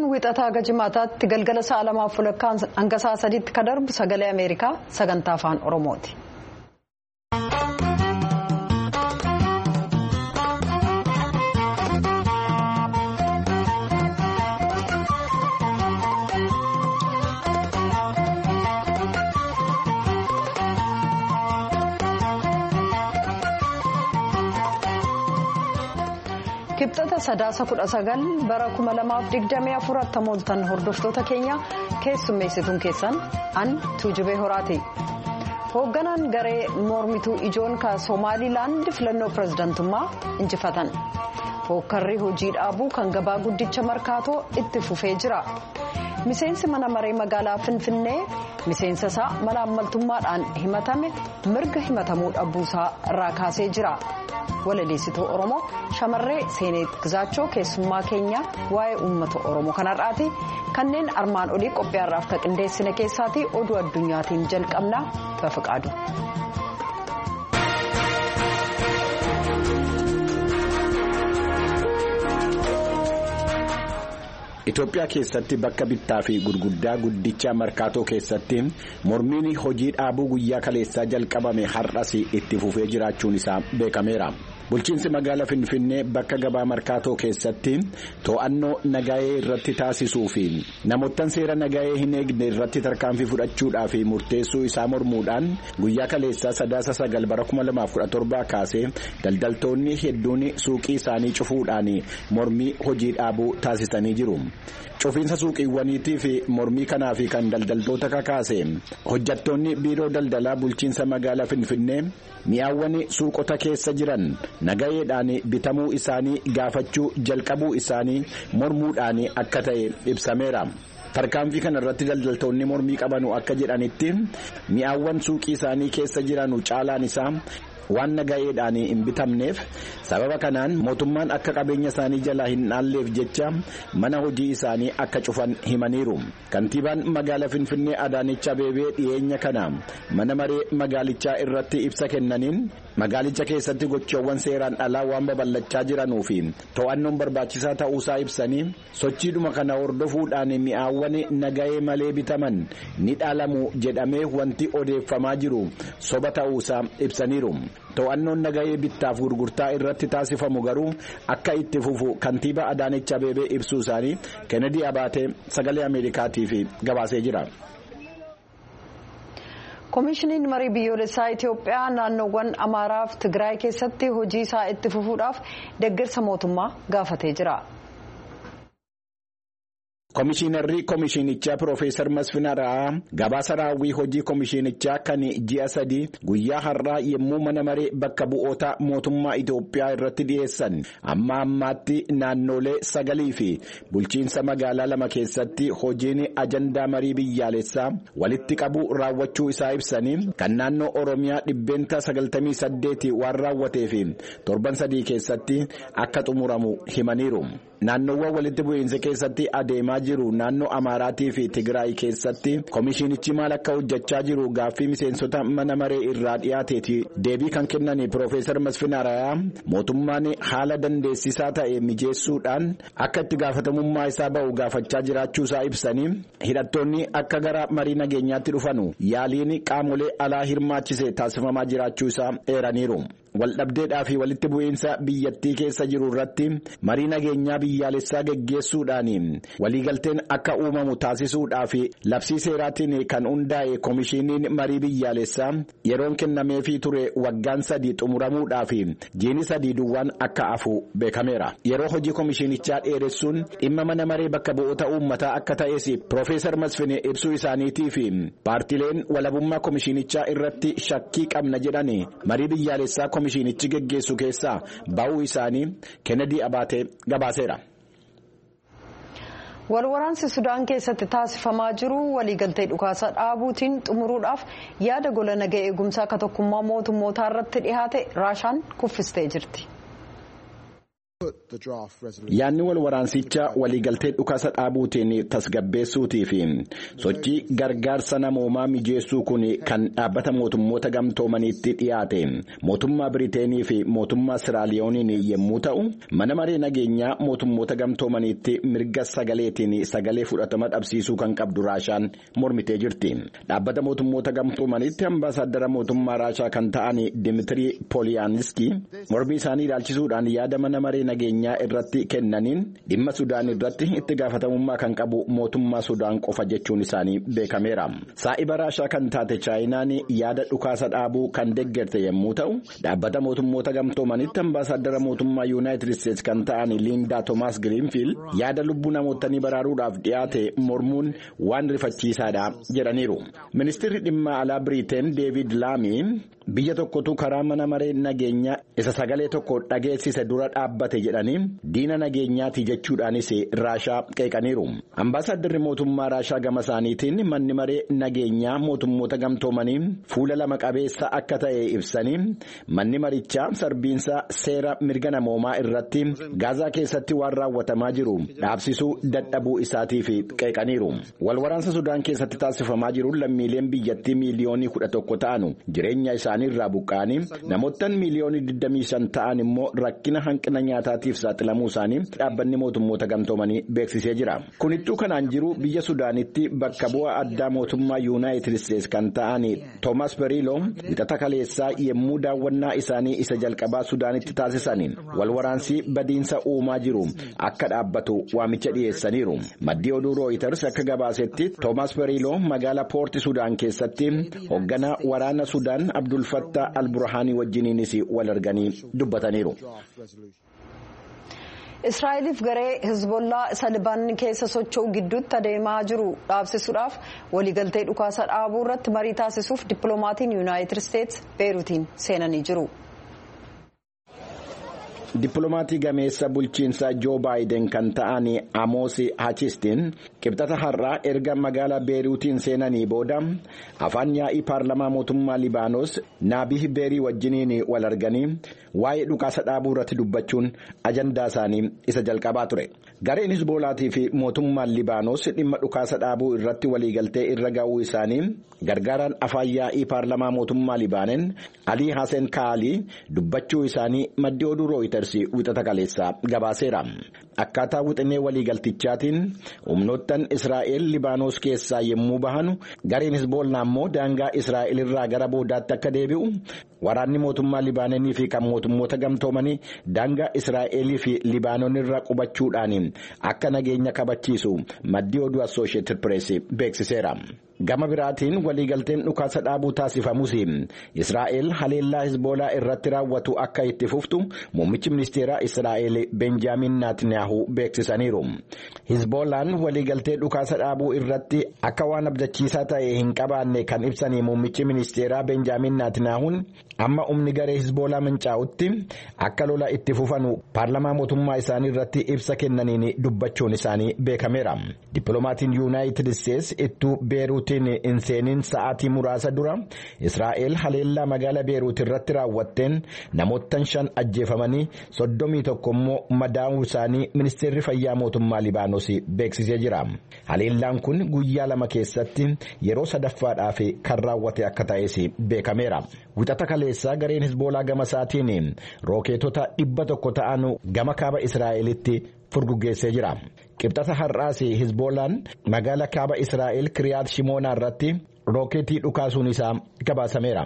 wixataa gajimaataatti galgala sa'a 2:00 hanga sa'a 3tti ka darbu sagalee Ameerikaa sagantaa afaan Oromooti. Kibxata sadaasa 19 bara 2024 tamooltan hordoftoota keenya keessummeessituun keessan an Tuujubee Horaati. Hoogganaan garee mormituu ijoon ka Somaalilaand filannoo pirezidantummaa injifatan. Hookkarri hojii dhaabuu kan gabaa guddicha markaatoo itti fufee jira. Miseensi mana maree magaalaa Finfinnee miseensa isaa malaammaltummaadhaan himatame mirga himatamuu dhabuusaa irraa kaasee jira. Walaleessituu Oromoo shamarree Seenet Gizaachoo keessummaa keenya waa'ee uummata Oromoo kanarraati. Kanneen armaan olii qophiyaarraaf ka qindeessine keessaati oduu addunyaatiin jalqabna Bafiqaadu. Itoophiyaa keessatti bakka bittaa fi gurguddaa guddicha markaatoo keessatti mormiin hojii dhaabuu guyyaa kaleessaa jalqabame har'as itti fufee jiraachuun isaa beekameera. Bulchiinsi magaalaa Finfinnee bakka gabaa markaatoo keessatti to'annoo nagaayee irratti taasisuu fi namoottan seera nagaayee hin eegne irratti tarkaanfii fudhachuudhaa fi murteessuu isaa mormuudhaan guyyaa kaleessaa sadaasa 9 bara 2017 kaasee daldaltoonni hedduun suuqii isaanii cufuudhaan mormii hojii dhaabuu taasisanii jiru. Cufiinsa suuqiiwwaniitii fi mormii kanaa fi kan daldaltoota kakaase hojjattoonni biiroo daldalaa bulchiinsa magaalaa Finfinnee mi'aawwan suuqota keessa jiran nagayeedhaan bitamuu isaanii gaafachuu jalqabuu isaanii mormuudhaan akka ta'e ibsameera. Tarkaanfii kana irratti daldaltoonni mormii qabanu akka jedhanitti mi'aawwan suuqii isaanii keessa jiranu caalaan isaa waan nagayeedhaan hin bitamneef sababa kanaan mootummaan akka qabeenya isaanii jalaa hin dhaalleef jecha mana hojii isaanii akka cufan himaniiru. Kantiibaan magaalaa Finfinnee Adaanech Abeebee dhiyeenya kana mana maree magaalichaa irratti ibsa kennaniin magaalicha keessatti gochoowwan seeraan alaa waan babal'achaa jiranuu fi to'annoon barbaachisaa ta'uusaa ibsanii sochiidhuma kana hordofuudhaan mi'aawwan nagayee malee bitaman ni dhaalamu jedhamee wanti odeeffamaa jiru soba ta'uusaa ibsaniiru. To'annoon nagayee bittaaf gurgurtaa irratti taasifamu garuu akka itti fufu kantiibaa Adaanech Abeebee ibsuu isaanii Kennedy Abaatee sagalee Ameerikaatiif gabaasee jira. Koomishiniin marii biyyoolessaa Itoophiyaa naannoowwan Amaaraa fi Tigraay keessatti hojii isaa itti fufuudhaaf deeggarsa mootummaa gaafatee jira. Komishinarri komishinichaa Profeesar Masfin Ara'aa gabaasa raawwii hojii komishinichaa kan ji'a 3 guyyaa har'aa yommuu mana maree bakka bu'oota mootummaa Itoophiyaa irratti dhiyeessan amma ammaatti naannolee 9 fi bulchiinsa magaalaa 2 keessatti hojiin ajandaa marii biyyaalessaa walitti qabu raawwachuu isaa ibsanii kan naannoo Oromiyaa 98 waan raawwatee fi torban 3 keessatti akka xumuramu himaniiru. Naannoowwan walitti bu'iinsa keessatti adeemaa jiru naannoo Amaaraatii fi Tigraay keessatti komishinichi maal akka hojjechaa jiru gaaffii miseensota mana maree irraa dhiyaateeti deebii kan kennan Profeesar Masfin Ara'aa mootummaan haala dandeessisaa ta'e mijeessuudhaan akka itti gaafatamummaa isaa ba'u gaafachaa jiraachuu isaa ibsanii hidhattoonni akka gara marii nageenyaatti dhufanu yaaliin qaamolee alaa hirmaachise taasifamaa jiraachuu isaa eeraniiru. Waldhabdeedhaa fi walitti bu'iinsa biyyattii keessa jiru irratti marii nageenyaa biyyaalessaa geggeessuudhaan waliigalteen akka uumamu taasisuudhaa fi labsii seeraatiin kan hundaa'e koomishiniin marii biyyaalessaa yeroon kennameefii ture waggaan 3 xumuramuudhaa fi jiini 3 duwwaan akka hafu beekameera. Yeroo hojii koomishinichaa dheeressuun dhimma mana maree bakka bu'oota uummataa akka ta'es Profeesar Masfin ibsuu isaaniitii fi paartileen walabummaa koomishinichaa irratti shakkii qabna jedhan marii biyyaalessaa komishinichi geggeessu keessaa ba'uu isaanii Kennedy Abaatee gabaaseera. Walwaraansi Sudaan keessatti taasifamaa jiru waliigaltee dhukaasa dhaabuutiin xumuruudhaaf yaada gola nagaa eegumsaa akka tokkummaa mootummootaa irratti dhiyaate Raashaan kuffistee jirti. Yaanni wal waraansicha waliigaltee dhukaasa dhaabuutiin tasgabbeessuutii fi sochii gargaarsa namoomaa mijeessuu kun kan dhaabbata mootummoota gamtoomaniitti dhiyaate mootummaa Biriteenii fi mootummaa Siraaliyooniin yommuu ta'u, mana maree nageenyaa mootummoota gamtoomaniitti mirga sagaleetiin sagalee fudhatama dhabsiisuu kan qabdu Raashaan mormitee jirti. Dhaabbata mootummoota gamtoomaniitti ambaasaaddara mootummaa Raashaa kan ta'an Dimitirii Pooliyaaniski mormii isaanii ilaalchisuudhaan yaada mana maree nageenyaa irratti kennaniin dhimma Sudaan irratti itti gaafatamummaa kan qabu mootummaa Sudaan qofa jechuun isaanii beekameera. Saa'iba Raashaa kan taate Chaayinaan yaada dhukaasa dhaabuu kan deeggarte yommuu ta'u, dhaabbata mootummoota gamtoomanitti ambaasaaddara mootummaa Yuunaayitid Isteetsi kan ta'an Liindaa Toomaas Giriinfiild yaada lubbuu namootanii baraaruudhaaf dhiyaate mormuun waan rifachiisaadha jedhaniiru. Ministeerri dhimma alaa Biriteen Deevid Laamii biyya tokkotu karaa mana maree nageenyaa isa sagalee tokko dhageessise dura dhaabbate jedhanii diina nageenyaati jechuudhaanis Raashaa qeeqaniiru. Ambaasaadarri mootummaa Raashaa gama isaaniitiin manni maree nageenyaa mootummoota gamtoomanii fuula lama qabeessa akka ta'e ibsanii manni marichaa sarbiinsa seera mirga namoomaa irratti Gaazaa keessatti waan raawwatamaa jiru dhaabsisuu dadhabuu isaatiif qeeqaniiru. Walwaraansa Sudaan keessatti taasifamaa jiru lammiileen biyyattii miiliyoonii 11 ta'anu jireenya isaanii irraa buqqa'anii namoottan miiliyoonii 25 ta'an immoo rakkina hanqina nyaataatiif saaxilamuu isaanii dhaabbanni mootummoota gamtoomanii beeksisee jira. Kunittuu kanaan jiru biyya Sudaanitti bakka bu'aa addaa mootummaa Yuunaayitid Isteetsi kan ta'an Toomaas Beriiloo wixata kaleessaa yommuu daawwannaa isaanii isa jalqabaa Sudaanitti taasisaniin walwaraansii badiinsa uumaa jiru akka dhaabbatu waamicha dhiyeessaniiru. Maddii oduu Rooyiters akka gabaasetti Toomaas Beriiloo magaalaa Poorti Sudaan keessatti hoogganaa waraana Sudaan Abdul Fattah al-Burhaanii wajjiniinis wal arganii dubbataniiru. Israa'eliif garee Hizbollaa isa Libaanon keessa socho'u gidduutti adeemaa jiru dhaabsisuudhaaf waliigaltee dhukaasa dhaabuu irratti marii taasisuuf dippiloomaatiin Yuunaayitid Isteetsi Beeruutiin seenanii jiru. Dippiloomaatii gameessa bulchiinsa Joo Baayiden kan ta'an Amoos Hachistiin qibxata har'aa erga magaalaa Beeruutiin seenanii booda afaan yaa'ii paarlamaa mootummaa Libaanos Naabii Beerii wajjiniin wal arganii waa'ee dhukaasa dhaabuu irratti dubbachuun ajandaa isaanii isa jalqabaa ture. Gareen Hizboolaatii fi mootummaan Libaanos dhimma dhukaasa dhaabuu irratti waliigaltee irra ga'uu isaanii gargaaraan afaan yaa'ii paarlamaa mootummaa Libaanon Alii Hasen Kaalii dubbachuu isaanii maddi oduu Rooyiters wixata kaleessaa gabaaseera. Akkaataa wixinee waliigaltichaatiin humnoottan Israa'el Libaanos keessaa yommuu bahan gareen Hizboolaa immoo daangaa Israa'el irraa gara boodaatti akka deebi'u waraanni mootummaa Libaanonii fi kan mootummoota gamtoomanii daangaa Israa'elii fi Libaanon irra qubachuudhaan akka nageenya kabachiisu maddi oduu Associated Press beeksiseera. Gama biraatiin waliigalteen dhukaasa dhaabuu taasifamus Israa'el haleellaa Hizboolaa irratti raawwatu akka itti fuftu muummichi ministeeraa Israa'el Benjaamin Naatanyaahu beeksisaniiru. Hizboolaan waliigaltee dhukaasa dhaabuu irratti akka waan abdachiisaa ta'e hin qabaanne kan ibsanii muummichi ministeeraa Benjaamin Naatanyaahuun amma humni garee Hizboolaa mancaa'utti akka lola itti fufanu paarlamaa mootummaa isaanii irratti ibsa kennaniin dubbachuun isaanii beekameera. Dippiloomaatiin Yuunaayitid Isteetsi ittuu Beeruutiin hin seeniin sa'aatii muraasa dura Israa'el haleellaa magaalaa Beeruut irratti raawwatteen namoottan 5 ajjeefamanii 31 immoo madaa'uu isaanii ministeerri fayyaa mootummaa Libaanos beeksisee jira. Haleellaan kun guyyaa 2 keessatti yeroo sadaffaadhaaf kan raawwate akka ta'es beekameera. Wixata kaleessaa gareen Hizboolaa gama isaatiin rookeetota 100 ta'an gama kaaba Israa'elitti furguggeessee jira. Qibxata har'aas Hizboolaan magaalaa kaaba Israa'el Kiriyaat Shimoonaa irratti rookeetii dhukaasuun isaa gabaasameera.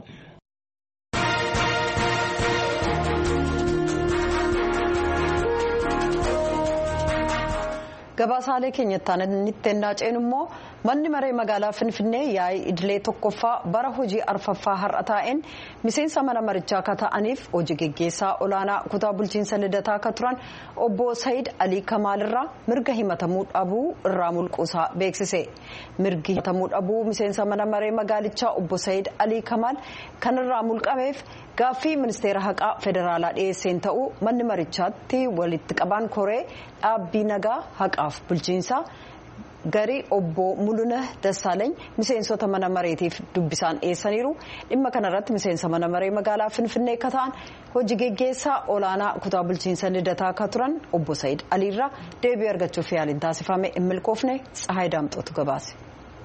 Gabaasaalee keenyattaan inni naaceen immoo manni maree magaalaa Finfinnee yaa'ii idilee tokkoffaa bara hojii arfaffaa har'a taa'een miseensa mana marichaa akka ta'aniif hojii geggeessaa olaanaa kutaa bulchiinsa Lidataa akka turan obbo Saayid Alii Kamaal irraa mirga himatamuu dhabuu irraa mulquusaa beeksise. Mirgi himatamuu dhabuu miseensa mana maree magaalichaa obbo Saayid Alii Kamaal kan irraa mulqameef gaaffii ministeera haqaa federaalaa dhiyeesseen ta'uu manni marichaatti walitti qabaan koree dhaabbii nagaa haqaaf bulchiinsaa garii obbo Mul'una Dassaalany miseensota mana mareetiif dubbisaan dhiyeessaniiru. Dhimma kanarratti miseensa mana maree magaalaa Finfinnee akka ta'an hojii geggeessaa olaanaa kutaa bulchiinsa Lidataa akka turan obbo Sa'iid Aliirraa deebii argachuuf yaaliin taasifame hin milkoofne Tsahaay Daamxootu gabaase.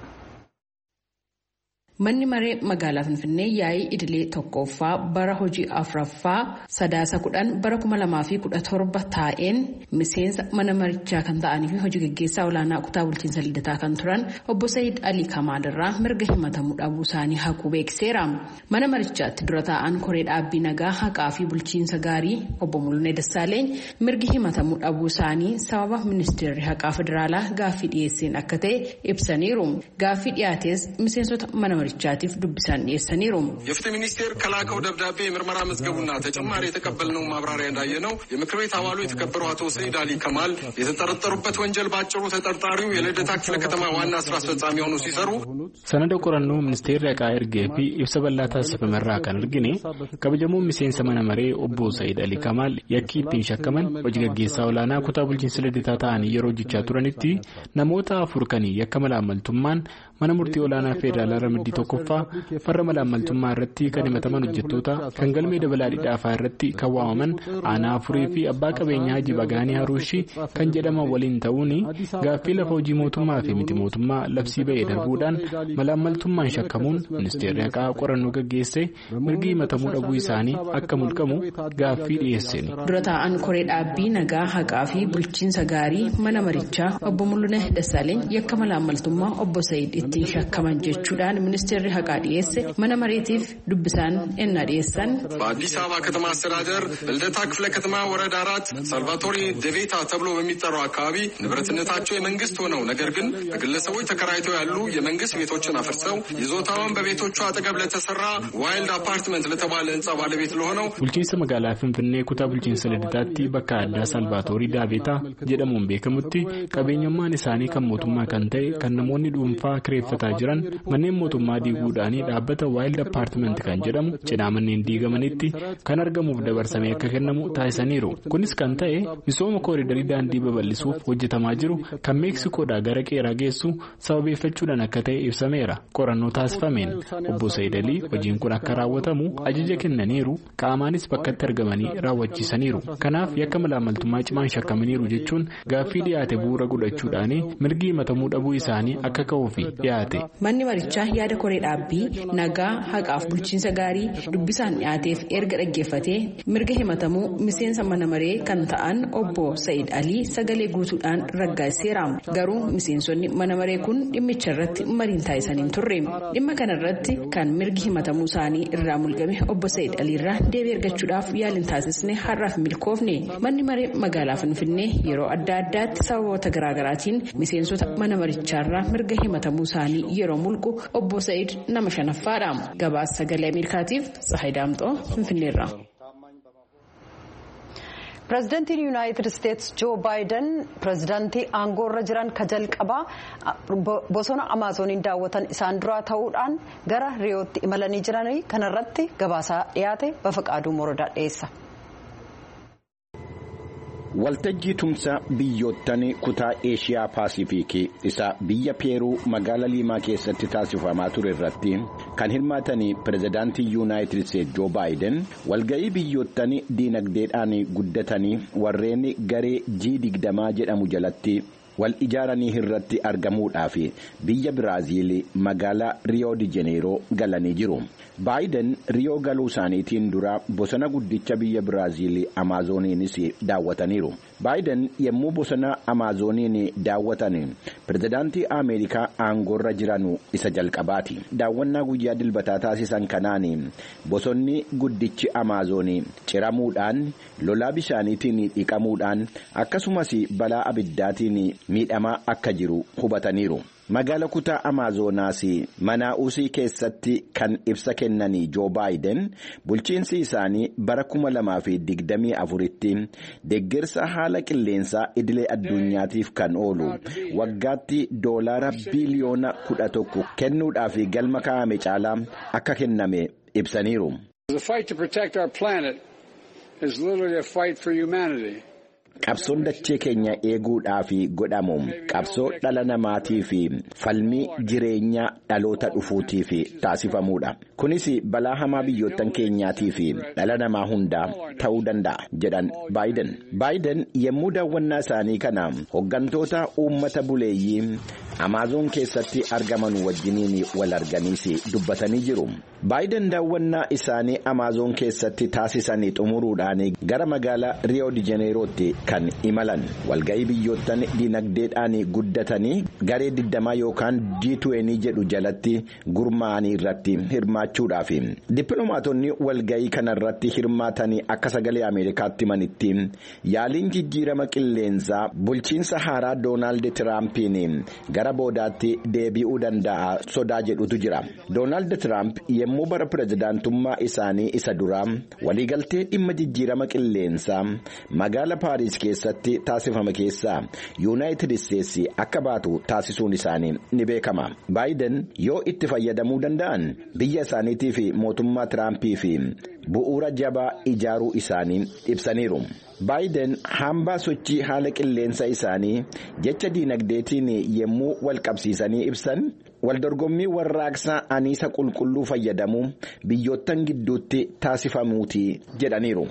Manni maree magaalaa Finfinnee yaa'ii idilee tokkoffaa bara hojii afuraffaa sadaasa 10 bara 2017 taa'een miseensa mana marichaa kan ta'anii fi hojii gaggeessaa olaanaa kutaa bulchiinsa Lidataa kan turan obbo Sa'iid Alii Kamaalirraa mirga himatamuu dhabuu isaanii haquu beekseera. Mana marichaatti dura taa'an koree dhaabbii nagaa haqaa fi bulchiinsa gaarii obbo Mul'una Dassaalany mirgi himatamuu dhabuu isaanii sababa ministeerri haqaa federaalaa gaaffii dhiyeesseen akka ta'e ibsaniiru. Gaaffii dhiyaates miseensota mana ቻቲፍ ዱብሳን የሰኒሩ የፍትህ ሚኒስቴር ከላከው ደብዳቤ ምርመራ መዝገቡና ተጨማሪ የተቀበልነው ማብራሪያ እንዳየነው የምክር ቤት አባሉ የተከበሩ አቶ ሰኢድ አሊ ከማል የተጠረጠሩበት ወንጀል ባጭሩ ተጠርጣሪው የልደታ ክፍለ ከተማ ዋና ስራ አስፈጻሚ ሆነው ሲሰሩ ሰነደ ቆራኑ ሚኒስቴር ያቃ እርገፊ ይብሰበላታ ሰፈመራ ካን እርግኔ ከበጀሙ ሚሴን ሰመነ መሬ ኦቦ ሰኢድ አሊ ከማል የኪቲን ሸከመን ወጅገጌሳ ወላና ኩታ ቡልጂን ስለደታ ታን የሮጅቻ ቱረንቲ ነሞታ ፉርከኒ የከመላ መልቱማን mana murtii olaanaa federaalaa ramaddii tokkoffaa farra malaamaltummaa irratti kan himataman hojjettoota kan galmee dabalaa dhidhaafaa irratti kan waamaman aanaa afurii fi abbaa qabeenyaa Haji Bagaanii Haruushi kan jedhaman waliin ta'uun gaaffii lafa hojii mootummaa fi miti mootummaa labsii ba'ee darbuudhaan malaamaltummaan shakkamuun ministeerri haqaa qorannoo gaggeesse mirgi himatamuu dhabuu isaanii akka mulqamu gaaffii dhiyeesseni. Dura taa'an koree dhaabbii nagaa haqaa fi bulchiinsa gaarii mana marichaa obbo Mul'una Dassaalany yakka malaamaltummaa obbo Sa'iid ittiin shakkaman jechuudhaan ministeerri haqaa dhiyeesse mana mareetiif dubbisaan ennaa dhiyeessan. በአዲስ አበባ ከተማ አስተዳደር ልደታ ክፍለ ከተማ ወረዳ 4 ሳልቫቶሪ ደቬታ ተብሎ በሚጠራው አካባቢ ንብረትነታቸው የመንግስት ሆነው ነገር ግን በግለሰቦች ተከራይተው ያሉ የመንግስት ቤቶችን አፍርሰው ይዞታውን በቤቶቹ አጠገብ ለተሰራ ዋይልድ አፓርትመንት ለተባለ ህንጻ ባለቤት ለሆነው bulchiinsa magaalaa Finfinnee kutaa bulchiinsa Lidataatti bakka addaa Salvaatorii Daavetaa jedhamuun beekamutti qabeenyummaan isaanii kan mootummaa kan ta'e kan namoonni dhuunfaa kireeffataa jiran manneen mootummaa diiguudhaan dhaabbata Wild Apartment kan jedhamu cinaa manneen diigamanitti kan argamuuf dabarsamee akka kennamu taasisaniiru. Kunis kan ta'e misooma kooriidarii daandii babal'isuuf hojjetamaa jiru kan Meeksikoodhaa gara Qeeraa geessu sababeeffachuudhaan akka ta'e ibsameera. Qorannoo taasifameen obbo Sa'iid Alii hojiin kun akka raawwatamu ajaja kennaniiru qaamaanis bakkatti argamanii raawwachiisaniiru. Kanaaf yakka malaamaltummaa cimaan shakkamaniiru jechuun gaaffii dhiyaate bu'uura godhachuudhaan mirgi himatamuu dhabuu isaanii akka ka'uuf dhiyaate. Manni marichaa yaada koree dhaabbii nagaa haqaaf bulchiinsa gaarii dubbisaan dhiyaateef erga dhaggeeffatee mirga himatamuu miseensa mana maree kan ta'an obbo Sa'iid Alii sagalee guutuudhaan raggaaseera. Garuu miseensonni mana maree kun dhimmicha irratti mariin taasisaniin turre. Dhimma kanarratti kan mirgi himatamuu isaanii irraa mulqame obbo Sa'iid Aliirraa deebii argachuudhaaf yaaliin taasisne har'aaf milkoofne. Manni maree magaalaa Finfinnee yeroo adda addaatti sababoota garaagaraatiin miseensota mana marichaarraa mirga himatamuu isaanii yeroo mulqu obbo Sa'iid nama shanaffaadha. Gabaasa sagalee Ameerikaatiif Tsahaay Daamxoo Finfinneerraa. Pireezidaantiin Yuunaayitid Isteetsi Joo Baayiden pireezidaantii aangoorra jiran ka jalqabaa bosona Amaazoniin daawwatan isaan duraa ta'uudhaan gara Riyootti imalanii jiranii kanarratti gabaasaa dhiyaate Bafaqaaduu Morodaa dhiyeessa. Waltajjii tumsa biyyoottan kutaa Eeshiyaa Paasifiikii isa biyya Peeruu magaalaa Liimaa keessatti taasifamaa ture irratti kan hirmaatan pireezidaantii Yuunaayitid Isteetsi Joo Baayiden walga'ii biyyoottan diinagdeedhaan guddatanii warreen garee G20 jedhamu jalatti wal ijaaranii irratti argamuudhaaf biyya Biraaziil magaalaa Riyoo di Jeneeroo galanii jiru. Baayiden Riyoo galuu isaaniitiin dura bosona guddicha biyya Biraaziil Amaazoniinis daawwataniiru. Baayiden yommuu bosona Amaazoniin daawwatan pireezidaantii Ameerikaa aangoorra jiran isa jalqabaati. Daawwannaa guyyaa dilbataa taasisan kanaan bosonni guddichi Amaazonii ciramuudhaan lolaa bishaaniitiin dhiqamuudhaan akkasumas balaa abiddaatiin miidhamaa akka jiru hubataniiru. Magaala kutaa Amaazonaas Manaa'usii keessatti kan ibsa kennanii Joo Baayiden bulchiinsi isaanii bara 2024tti deeggarsa haala qilleensaa idilee addunyaatiif kan oolu waggaatti doolaara biliyoona 11 kennuudhaaf galma kaa'ame caalaa akka kenname ibsaniiru. Qabsoon dachee keenya eeguudhaaf godhamu qabsoo dhala namaatii fi falmii jireenya dhaloota dhufuutiif taasifamuudha. Kunis balaa hamaa biyyoottan keenyaatii fi dhala namaa hundaa ta'uu danda'a jedhan Baayiden. Baayiden yommuu daawwannaa isaanii kana hooggantoota uummata buleeyyii Amaazoon keessatti argaman wajjiniin wal arganiis dubbatanii jiru. Baayiden daawwannaa isaanii Amaazoon keessatti taasisanii xumuruudhaan gara magaalaa Riyoo di Jeneerootti kan imalan. Walga'ii biyyoottan dinagdeedhaan guddatanii garee 20 yookaan G20 jedhu jalatti gurmaa'anii irratti hirmaachuudhaaf. Dippiloomaatonni walga'ii kanarratti hirmaatanii akka sagalee Ameerikaatti manitti yaaliin jijjiirama qilleensaa bulchiinsa haaraa Doonaald Tiraampiin gara boodaatti deebi'uu danda'a sodaa jedhutu jira. Doonaald Tiraamp yommuu bara pirezidaantummaa isaanii isa duraa waliigaltee dhimma jijjiirama qilleensaa magaala Paariis keessatti taasifame keessaa Yuunaayitid Isteetsi akka baatu taasisuun isaanii ni beekama. Baayiden yoo itti fayyadamuu danda'an biyya isaaniitii fi mootummaa Tiraampii fi bu'uura jabaa ijaaruu isaanii ibsaniiru. Baayiden hambaa sochii haala qilleensa isaanii jecha diinagdeetiin yommuu wal qabsiisanii ibsan waldorgommii warraaqsaa aniisa qulqulluu fayyadamu biyyoottan gidduutti taasifamuuti jedhaniiru.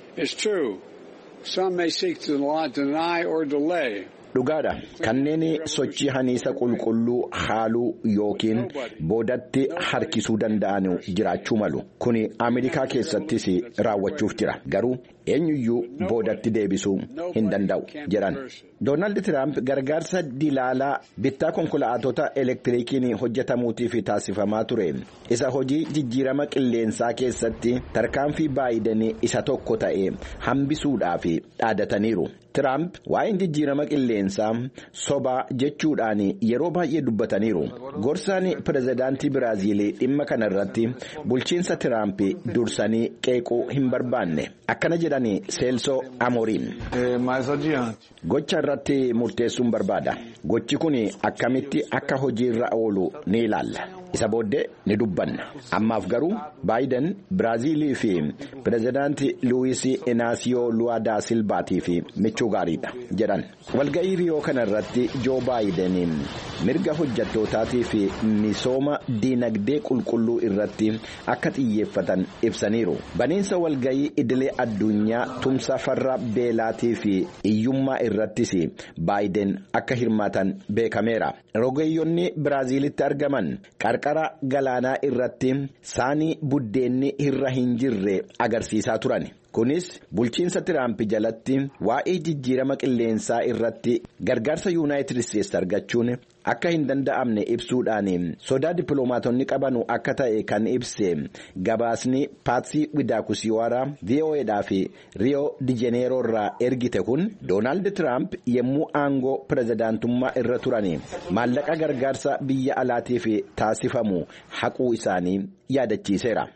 Dhugaadha. Kanneen sochii aniisa qulqulluu haaluu yookiin boodatti harkisuu danda'an jiraachuu malu. Kuni Ameerikaa keessattis raawwachuuf jira. Garuu eenyuyyuu boodatti deebisuu hin danda'u jedhan. Doonaald Tiraamp gargaarsa dilaalaa bittaa konkolaatota elektiriikiin hojjetamuutiif taasifamaa ture. Isa hojii jijjiirama qilleensaa keessatti tarkaanfii Baayiden isa tokko ta'e hambisuudhaaf dhaadataniiru. Tiraamp waa'een jijjiirama qilleensaa sobaa jechuudhaan yeroo baay'ee dubbataniiru. Gorsaan pirezidaantii Biraaziil dhimma kanarratti bulchiinsa Tiraamp dursanii qeequu hin barbaanne. Akkana jedhani Seelsoo Amoriin. Gocha irratti murteessuun barbaada. Gochi kun akkamitti akka hojiirra oolu ni ilaalla. Isa booddee ni dubbanna. Ammaaf garuu Baayiden Biraaziilii fi pirezidaantii Luwiis Inaasiyoo Luwaa da Silvaatii fi michuu gaariidha jedhan. Walga'ii Riyoo kanarratti Joo Baayiden mirga hojjettootatii fi misooma diinagdee qulqulluu irratti akka xiyyeeffatan ibsaniiru. Baniinsa walga'ii idilee addunyaa tumsa farra beelaatii fi hiyyummaa irrattis Baayiden akka hirmaatan beekameera. Rogeeyyoonni Biraaziilitti argaman qarqara galaanaa irratti saanii buddeenni irra hin jirre agarsiisaa turan. Kunis bulchiinsa Tiraamp jalatti waa'ee jijjiirama qilleensaa irratti gargaarsa Yuunaayitid Isteetsi argachuun akka hin danda'amne ibsuudhaan sodaa dippiloomaatonni qabanu akka ta'e kan ibse gabaasni Paatsii Widaakusiwaara VOAdhaa fi Riyoo di Jeneeroo irraa ergite kun Doonaald Tiraamp yommuu aangoo pirezidaantummaa irra turan maallaqa gargaarsa biyya alaatiif taasifamu haquu isaanii yaadachiiseera.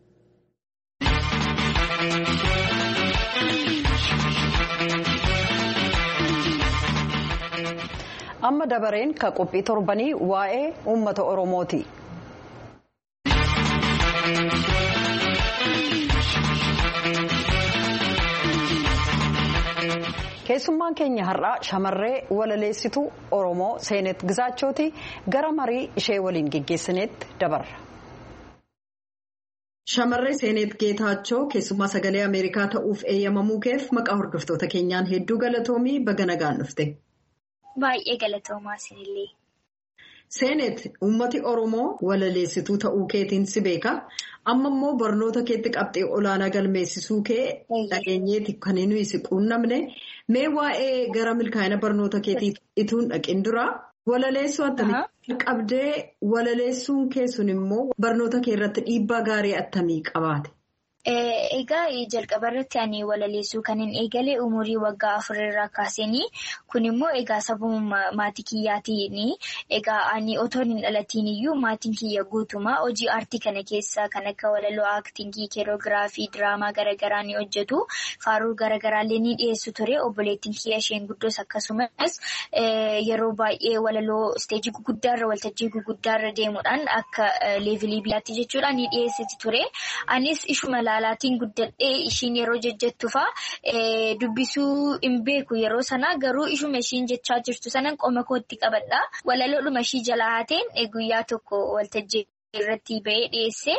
Amma dabareen ka qophii torbanii waa'ee uummata Oromooti. Keessummaan keenya har'aa shamarree walaleessituu Oromoo Seenet Gizaachooti. Gara marii ishee waliin geggeessineetti dabarra. Shamarree Seenet Geetaachoo keessummaa sagalee Ameerikaa ta'uuf eeyyamamuu keef maqaa hordoftoota keenyaan hedduu galatoomii baga nagaan dhufte. Baay'ee galatoomaa isinillee. Seenet uummati Oromoo walaleessituu ta'uu keetiin si beeka. Amma immoo barnoota keetti qabxee olaanaa galmeessisuu kee dhageenyeeti kan nuyi si quunnamne. Mee waa'ee gara milkaa'ina barnoota keetii ituun dhaqin dura walaleessuu attamii qabdee walaleessuun kee sun immoo barnoota kee irratti dhiibbaa gaarii attamii qabaate? Egaa jalqaba irratti ani walaleessuu kan hin eegale umurii waggaa 4 irraa kaasanii kun immoo egaa sababa maatii kiyyaatiin egaa ani otoo hin dhalatiin iyyuu maatiin kiyya guutumaa hojii aartii kana keessa kan akka walaloo aaktingii keeroogiraafii diraamaa garaagaraa ni hojjetu faaruu garaagaraallee ni dhiyeessu ture obboleettiin kiyya isheen guddoos akkasumas yeroo baay'ee walaloo isteejii guguddaarra waltajjii guguddaarra deemuudhaan akka leevilii biyyaatti jechuudhaan ni dhiyeessiti ture anis ishuma magaalaatiin guddadhee ishiin yeroo jejjettu fa'aa dubbisuu hin beeku yeroo sana garuu ishuma ishiin jechaa jirtu sanan qoma kootti qabadha. Walaloodhuma ishii jalaa haateen guyyaa tokko waltajjii irratti ba'ee dhiyeesse.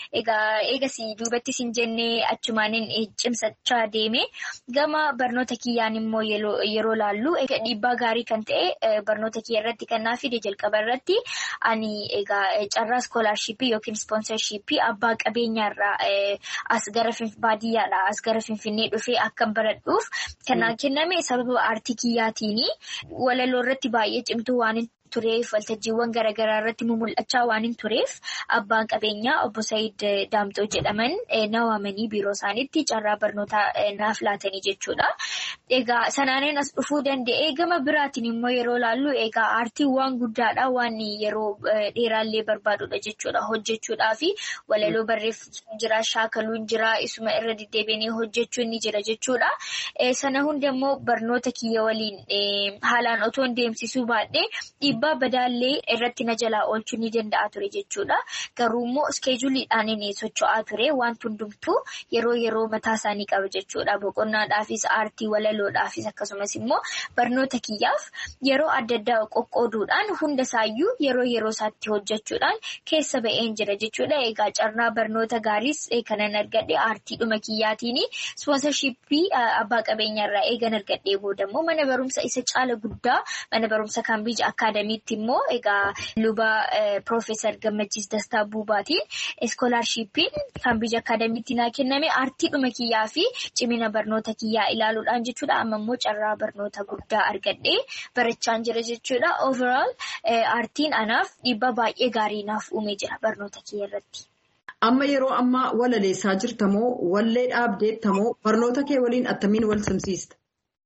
Eegasii duubattis hin jennee achumaaniin cimsachaa deeme. Gama barnoota kiyyaan immoo yeroo laallu dhiibbaa gaarii kan ta'e barnoota kiyya irratti kan naa fide jalqaba irratti ani carraa iskoolaarshiippii yookiin ispoonsarshiippii abbaa qabeenyaarraa as gara baadiyyaadhaa as gara Finfinnee dhufee akkan baradhuuf kan kenname sababa aartii kiyyaatiini. Walaloo irratti baay'ee cimtuu waan tureef waltajjiiwwan garaagaraa irratti mul'achaa waan hin tureef abbaan qabeenyaa obbo Sa'iid Daamxoo jedhaman na waamanii biiroo isaaniitti carraa barnootaa naaf laatanii jechuudha. Egaa sanaaniin as dhufuu danda'ee gama biraatiin immoo yeroo laallu egaa aartiin waan guddaadha waan yeroo dheeraallee barbaadudha jechuudha hojjechuudhaa fi walaloo barreeffachuun jira shaakaluun jira isuma irra deddeebiinee hojjechuun ni jira jechuudha. Sana hunda immoo barnoota kiyya waliin haalaan otoo hin deemsisuu baadhee dhiibbaa badaallee irratti na jalaa oolchuu ni danda'a ture jechuudha. Garuu immoo iskeejuliidhaan inni socho'aa ture wanti hundumtuu yeroo mataa isaanii qaba jechuudha. Boqonnaadhaafis aartii walaloodhaafis akkasumas immoo barnoota kiyyaaf yeroo adda addaa qoqqooduudhaan hunda isaayyuu yeroo isaatti hojjechuudhaan keessa ba'een jira jechuudha. Egaa carraa barnoota gaariis kanan argadhe aartiidhuma kiyyaatiin ispoonsarshiippii abbaa qabeenyaarraa eegan argadhee boodammoo mana barumsa isa caala guddaa mana barumsa Kaambiij Akaadamii immoo egaa luba Piroofeesar Gammachiis Dastaa Buubaatiin iskoolaarshiippiin Kaambiij Akaadamiitti naa kenname aartiidhuma kiyyaa fi cimina barnoota kiyyaa ilaaluudhaan jechuudha. Amma immoo carraa barnoota guddaa argadhee barachaan jira jechuudha. Overall aartiin anaaf dhiibbaa baay'ee gaarii naaf uumee jira barnoota kiyya irratti. Amma yeroo ammaa walaleessaa jirtamoo wallee dhaabdeettamoo barnoota kee waliin attamiin wal simsiista?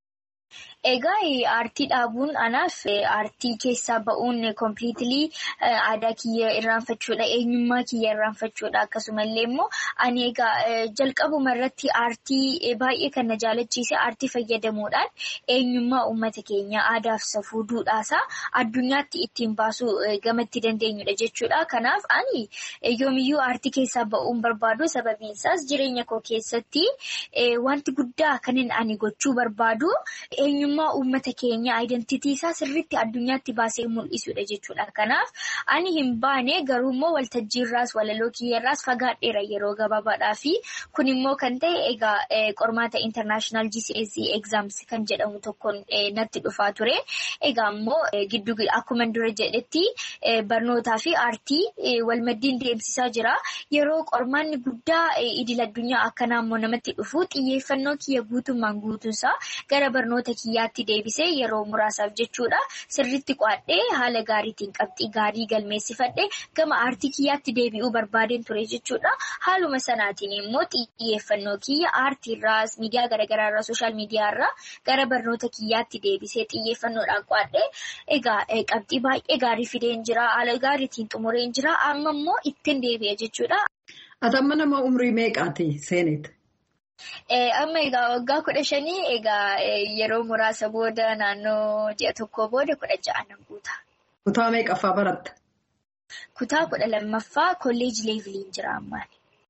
Egaa aartii dhaabuun anaaf aartii keessaa ba'uun kompiliitilii aadaa kiyya irraanfachuudha eenyummaa kiyya irraanfachuudha akkasumallee immoo ani egaa jalqabuma irratti aartii baay'ee kan na jaalachiise aartii fayyadamuudhaan eenyummaa uummata keenya aadaaf safuu duudhaasaa addunyaatti ittiin baasuu gamatti dandeenyudha jechuudha. Kanaaf ani yoomiyyuu aartii keessaa ba'uun barbaadu sababiin isaas jireenya koo keessatti wanti guddaa kanin ani gochuu barbaadu eenyummaa uummata keenya identitii isaa sirriitti addunyaatti baasee mul'isuudha jechuudha. Kanaaf ani hin baane garuu immoo waltajjiirraas walaloo kiyyarraas fagaadheera yeroo gabaabaadhaa fi kun immoo kan ta'e egaa qormaata international GCSE exams kan jedhamu tokkoon natti dhufaa ture. Egaa immoo giddu akkuma dura jedhetti barnootaa fi aartii walmaddiin deemsisaa jira. Yeroo qormaanni guddaa idil addunyaa akkanaa immoo namatti dhufu xiyyeeffannoo kiyya guutummaan guutuusaa gara barnoota kiyyaatti deebisee yeroo muraasaaf jechuudha. Sirriitti qo'adhee haala gaariitiin qabxii gaarii galmeessifadhee gama aartii kiyyaatti deebi'uu barbaadeen ture jechuudha. Haaluma sanaatiin immoo xiyyeeffannoo kiyya aartiirraas miidiyaa garaagaraarraa sooshaal miidiyaarraa gara barnoota kiyyaatti deebisee xiyyeeffannoodhaan qo'adhee egaa qabxii baay'ee gaarii fideen jira. Haala gaariitiin xumureen jira. Amma immoo ittiin deebi'e jechuudha. Atamma nama umrii meeqaati seeneet? Amma egaa waggaa 15 egaa yeroo muraasa booda naannoo ji'a tokko booda 16 nan guuta. Kutaa meeqaffaa baratta? Kutaa 12ffaa kolleejii leeviliin jira ammaan.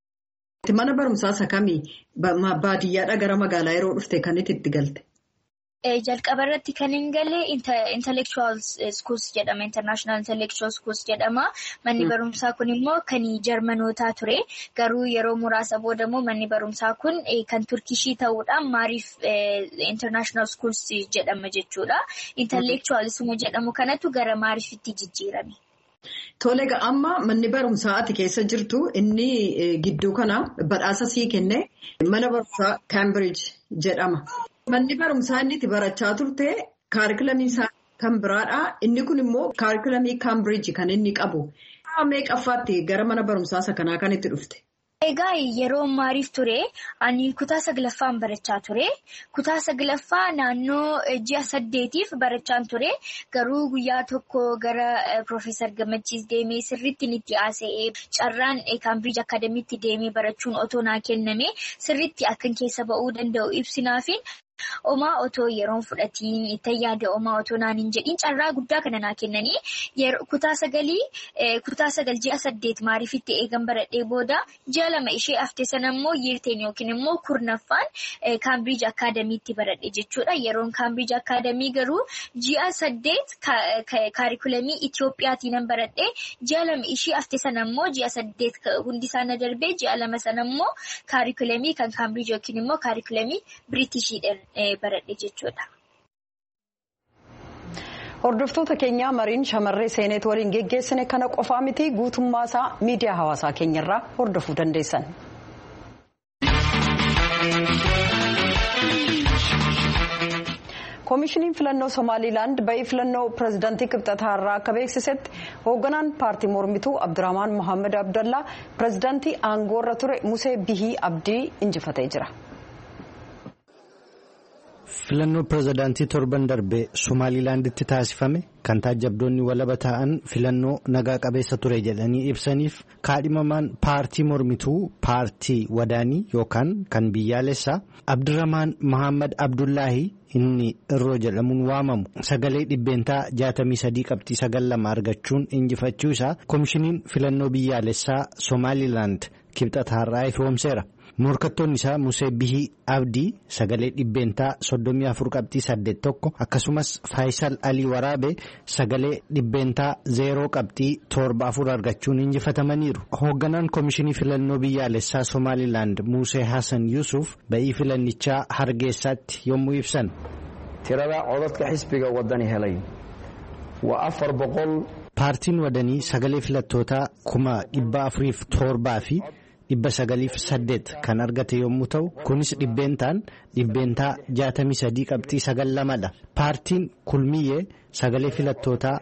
Mana barumsaa isa kamii baadiyyaadhaa gara magaalaa yeroo dhufte kan itti galte? Jalqaba irratti kan hin galle intellectual schools jedhama. International intellectual schools jedhama. Manni barumsaa kun immoo kan Jarmanootaa ture. Garuu yeroo muraasa booda immoo manni barumsaa kun kan Turkishii ta'uudhaan maariif international schools jedhama jechuudha. Intellectualism jedhamu kanatu gara maariifitti jijjiirame. Tole amma manni barumsaa ati keessa jirtu inni gidduu kana badhaasa sii kenne mana barumsaa Cambridge jedhama. Manni barumsaa inni itti barachaa turte kaarikulamii isaa kan biraadha. Inni kun immoo kaarikulamii Cambridge kan inni qabu. Meeqaffaatti gara mana barumsaa isa kanaa kan itti dhufte? Egaa yeroo maariif ture ani kutaa 9ffaan barachaa ture. Kutaa 9ffaa naannoo ji'a 8tiif barachaan ture. Garuu guyyaa tokko gara Piroofeesar Gammachiis deemee sirriitti itti haasa'ee carraan Kaambiij Akaadamiitti deemee barachuun otoo naa kenname sirriitti akkan keessa ba'uu danda'u ibsinaafiin Omaa otoo yeroon fudhatiin itti yaada omaa otoo naan hin jedhin carraa guddaa kana naa kennanii kutaa 9 ji'a 8 maariifitti eegan baradhee booda ji'a 2 ishee haftee sana immoo yeerteen yookiin immoo kurnaffaan Cambridge Academy'tti baradhe jechuudha. Yeroon Cambridge Academy garuu ji'a 8 kaarikulamii Itiyoophiyaatiin nan baradhe ji'a 2 ishee haftee sana immoo ji'a 8 hundi isaanii darbee ji'a 2 sana immoo kaarikulamii kan Cambridge yookiin immoo kaarikulamii Biritishiidhaan baradhe jechuudha. Hordoftoota keenya mariin shamarree seenet waliin geggeessine kana qofaa miti guutummaa isaa miidiyaa hawaasaa keenyarraa hordofuu dandeessan. Koomishiniin filannoo Somaaliilaand ba'ii filannoo pirezidaantii Kibxataa irraa akka beeksisetti hoogganaan paartii mormituu Abdurrahmaan Mohammed Abdallaa pirezidaantii aangoo irra ture Musee Bihii Abdii injifatee jira. Filannoo pirezidaantii torban darbee Somaaliilaanditti taasifame kan taajabdoonni walaba ta'an filannoo nagaa qabeessa ture jedhanii ibsaniif kaadhimamaan paartii mormituu paartii wadaanii yookaan kan biyyaalessaa Abdurrahmaan Mohammed Abdullaahi inni irroo jedhamuun waamamu sagalee dhibbeentaa 63.92 argachuun injifachuu isaa koomishiniin filannoo biyyaalessaa Somaaliilaand Kibxataarraa ifoomseera. Morkattoonni isaa Musee Bihii Abdii sagalee dhibbeentaa 34.81 akkasumas Faayisal Alii Waraabee sagalee dhibbeentaa 0.74 argachuun injifatamaniiru. Hoogganaan koomishinii filannoo biyyaalessaa Somaaliilaand Musee Hassan Yusuf ba'ii filannichaa Hargeysaatti yommuu ibsan. Tirada codadka xisbiga wadani helay waa 400. Paartiin wadanii sagalee filattootaa 407 fi 908 kan argate yommuu ta'u kunis dhibbeentaa 63.92dha. Paartiin kulmiyyee sagalee filattootaa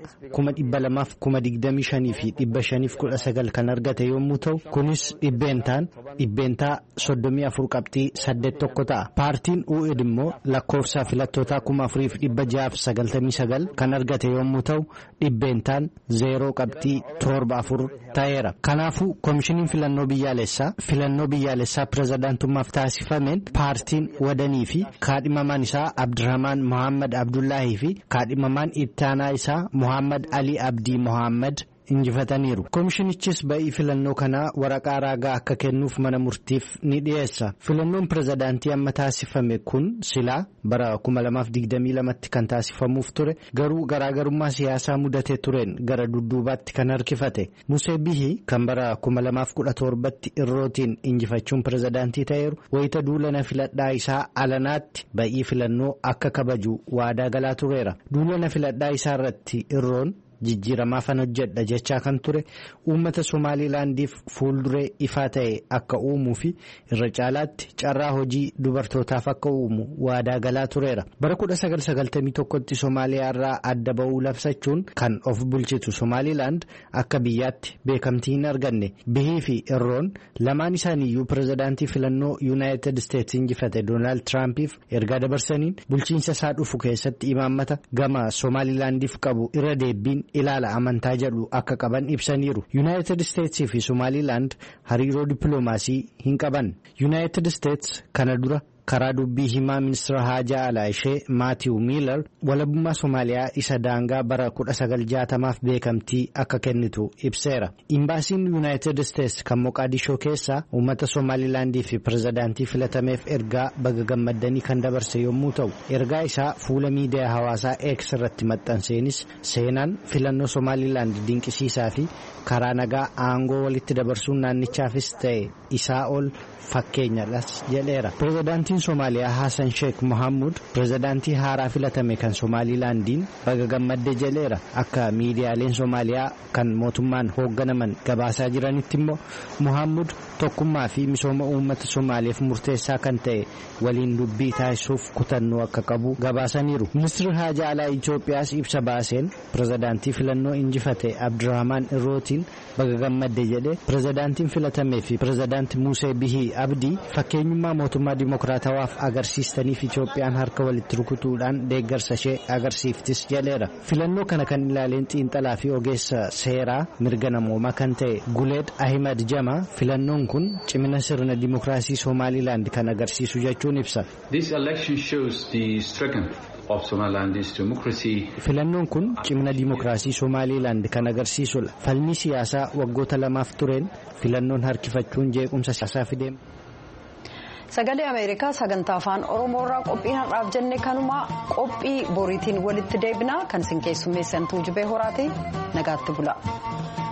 225 fi 519 kan argate yommuu ta'u kunis dhibbeentaa 34.81 ta'a. Paartiin UED immoo lakkoofsa filattootaa 4699 kan argate yommuu ta'u dhibbeentaa 0.74 ta'eera. Kanaafuu koomishiniin filannoo biyyaalessaa pirezidaantummaaf taasifameen paartiin wadanii fi kaadhimamaan isaa Abdurrahmaan Mohammed Abdullaahi fi kaadhimamaan ittaanaa isaa Mohammed Ali Abdii Mohammed injifataniiru. Koomishinichis ba'ii filannoo kanaa waraqaa raagaa akka kennuuf mana murtiif ni dhiyeessa. Filannoon pirezidaantii amma taasifame kun silaa bara 2022tti kan taasifamuuf ture garuu garaagarummaa siyaasaa mudatee tureen gara dudduubaatti kan harkifate. Musee Bihii kan bara 2017tti irrootiin injifachuun pirezidaantii ta'eeru wayita duulana filadhaa isaa alanaatti ba'ii filannoo akka kabaju waadaa galaa tureera. Duulana filadhaa isaa irratti irroon jijjiiramaa fan hojjedha jechaa kan ture uummata Somaaliilaandiif fuulduree ifaa ta'e akka uumuu fi irra caalaatti carraa hojii dubartootaaf akka uumu waadaa galaa tureera. Bara 1991tti Somaaliyaa irraa adda ba'uu labsachuun kan of bulchitu Somaaliilaand akka biyyaatti beekamtii hin arganne. Bihii fi irroon lamaan isaaniiyyuu pirezidaantii filannoo Yuunaayitid Isteetsi injifate Doonaald Tiraampiif ergaa dabarsaniin bulchiinsa isaa dhufu keessatti imaammata gama Somaaliilaandiif qabu irra deebiin ilaala amantaa jedhu akka qaban ibsaniiru. Yuunaayitid Isteetsii fi Somaaliilaand hariiroo dippiloomaasii hin qaban. Yuunaayitid Isteets kana dura karaa dubbii himaa ministeera haajaa alaa ishee Maatiiw Miilar walabummaa Somaaliyaa isa daangaa bara 1960f beekamtii akka kennitu ibseera. Imbaasiin Yuunaayitid Isteets kan Moqaadishoo keessaa uummata Somaaliilaandii fi pirezidaantii filatameef ergaa baga gammaddanii kan dabarse yommuu ta'u ergaa isaa fuula miidiyaa hawaasaa X irratti maxxanseenis seenaan filannoo Somaaliilaand dinqisiisaa fi karaa nagaa aangoo walitti dabarsuun naannichaafis ta'e isaa ol fakkeenyadhas jedheera. Pirezidaantiin Somaaliyaa Hassan Sheikh Mohamud pirezidaantii haaraa filatame kan Somaaliilaandiin baga gammadde jedheera. Akka miidiyaaleen Somaaliyaa kan mootummaan hoogganaman gabaasaa jiranitti immoo Mohamud tokkummaa fi misooma uummata Somaaliyaaf murteessaa kan ta'e waliin dubbii taasisuuf kutannoo akka qabu gabaasaniiru. Ministeerri haajaa alaa Itoophiyaas ibsa baaseen pirezidaantii filannoo injifate Abdurrahmaan Irrootiin baga gammadde jedhe pirezidaantiin filatamee fi pirezidaantii Musee Bihii Abdii fakkeenyummaa mootummaa dimokiraataa wayitawaaf agarsiistaniif Itoophiyaan harka walitti rukutuudhaan deeggarsa ishee agarsiiftis jedheera. Filannoo kana kan ilaaleen xiinxalaa fi ogeessa seeraa mirga namoomaa kan ta'e Guleed Ahimad Jama filannoon kun cimina sirna dimokiraasii Somaalilaand kan agarsiisu jechuun ibsa. Filannoon kun cimina dimokiraasii Somaalilaand kan agarsiisudha. Falmii siyaasaa waggoota 2 tureen filannoon harkifachuun jeequmsa siyaasaa fidee. Sagalee Ameerikaa sagantaa afaan Oromoo irraa qophii har'aaf jenne kanuma qophii boriitiin walitti deebina kan isin keessummeessan Tuujubee Horaati nagaatti bula.